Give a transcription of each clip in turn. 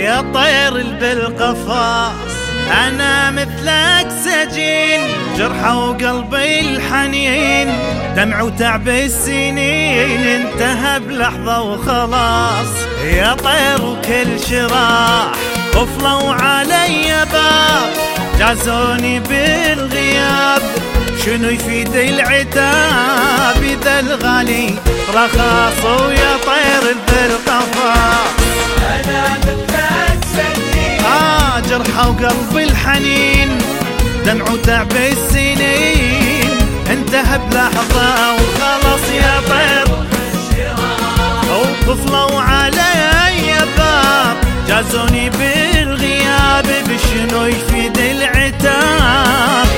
يا طير بالقفاص أنا مثلك سجين، جرحه وقلبي الحنين دمع وتعب السنين انتهى بلحظة وخلاص. يا طير وكل شراح قفلوا علي باب، جازوني بالغياب شنو يفيد العتاب إذا الغالي رخاص. ويا طير بالقفاص أنا مثلك سجين، جرحه وقلبي الحنين دمع وتعب السنين انتهى بلحظة وخلاص. يا طير وقفلوا علي باب، جازوني بالغياب بشنو يفيد العتاب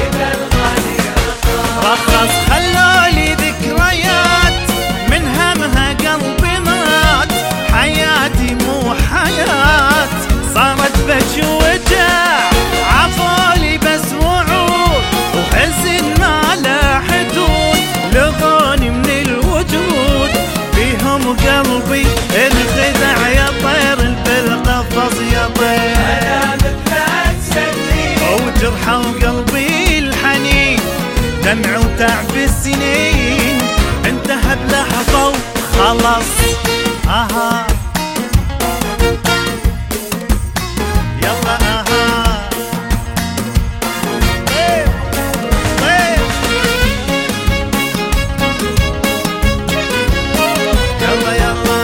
رخص. خلولي ذكريات من همها قلبي مات، حياتي مو حياة صارت بش وجع، عفولي بس وعود وحزن ما له حدود، لغوني من الوجود فيهم قلبي انخدع. يا طير بالقفص يا طير أنا مثلك سجين، وجرحه وقلبي الحنين دمع وتعب السنين انتهى بلحظة وخلص. يلا طير طير يلا يلا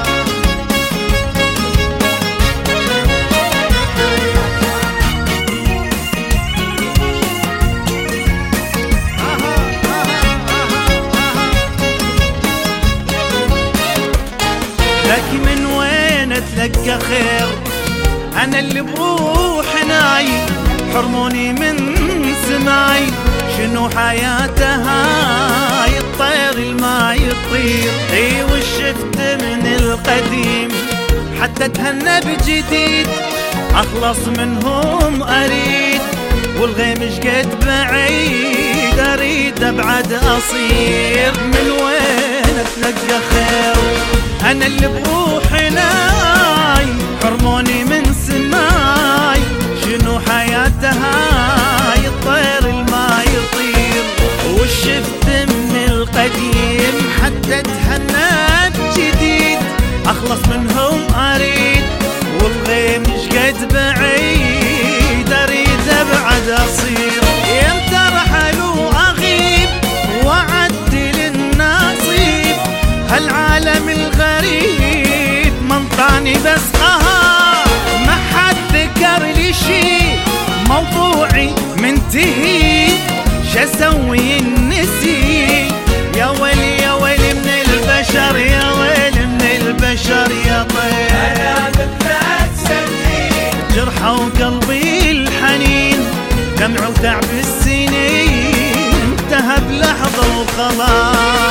لكن من وين اتلقى خير انا اللي بروح ناي، حرموني من سماي شنو حياتها هاي. الطير الما يطير اي والشفت من القديم حتى اتهنى بجديد اخلص منهم اريد، والغيم شقد بعيد اريد ابعد اصير. من وين اتلقى خير انا اللي بروح ناي، حرموني من سماي شنو حياتها هاي. الطير الما يطير والشفت من القديم حتى اتهنى بجديد اخلص منهم اريد، والغيم شقد بعيد اريد ابعد اصير. يمتى رحلوا اغيب وعدل النصيب، هالعالم الغريب منطاني بس ما حد ذكر لي شي، موضوعي منتهي شسوي النسي. يا ويلي يا ويلي من البشر، يا ويلي من البشر يا طير. أنا مثلك سجين، جرحه وقلبي الحنين دمع وتعب السنين انتهى بلحظة وخلاص.